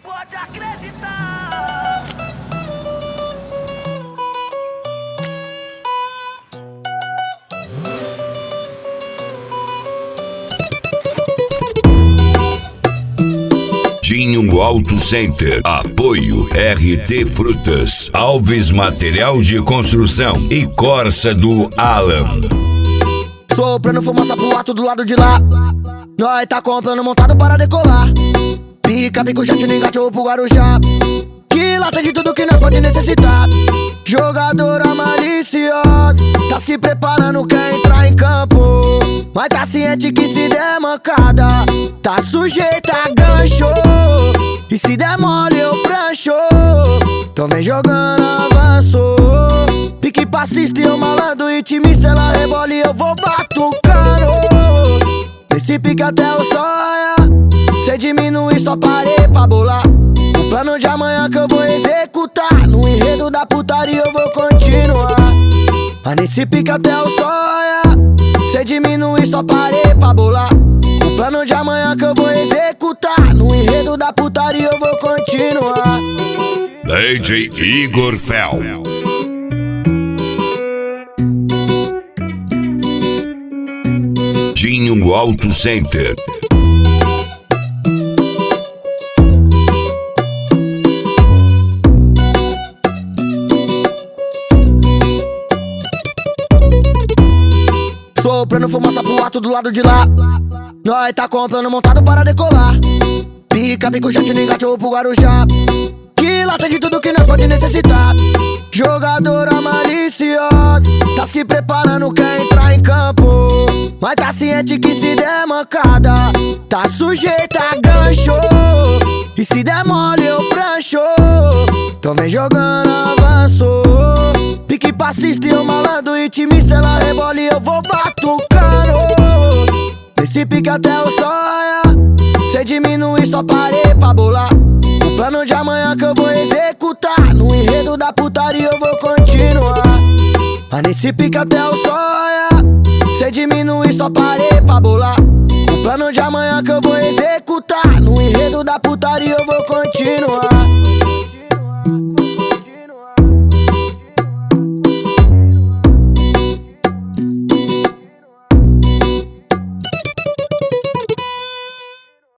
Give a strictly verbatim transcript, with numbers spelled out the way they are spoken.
pode acreditar. Dinho Auto Center, apoio R T Frutas, Alves Material de Construção e Corsa do Alan. Soprando fumaça pro alto do lado de lá. Nós tá comprando montado para decolar. Pica, pico, jet, no engate ou pro Guarujá. Que lá tem de tudo que nós pode necessitar. Jogadora maliciosa, tá se preparando, quer entrar em campo. Mas tá ciente que se der mancada, tá sujeita a gancho. E se der mole eu prancho. Então vem jogando avanço. Pique passista e eu malandro intimista. Ela rebola e eu vou batucando. Nesse pique até o sonha. Cê diminui, só parei pra bolar. O plano de amanhã que eu vou executar. No enredo da putaria eu vou continuar. Mas nesse pique até o sonha. Cê diminui, só parei pra bolar. O plano de amanhã que eu vou executar. No enredo da putaria eu vou continuar. D J Igor Fel. Dinho Auto Center. Soprando fumaça pro alto do lado de lá. Nós tá comprando montado para decolar. Pica, pico, jet, no engate ou pro Guarujá. Que lá tem de tudo que nós pode necessitar. Jogadora maliciosa, tá se preparando, quer entrar em campo. Mas tá ciente que se der mancada, tá sujeita a gancho. E se der mole eu prancho. Então vem jogando avanço. Pique passista e eu malandro intimista. Ela rebola e eu vou batucando. Nesse pique até o sonha. Cê diminui, só parei pra bolar. O plano de amanhã que eu vou executar. No enredo da putaria eu vou continuar. Mas nesse pique até o sonha. Cê diminui, só parei pra bolar. O plano de amanhã que eu vou executar. No enredo da putaria eu vou continuar.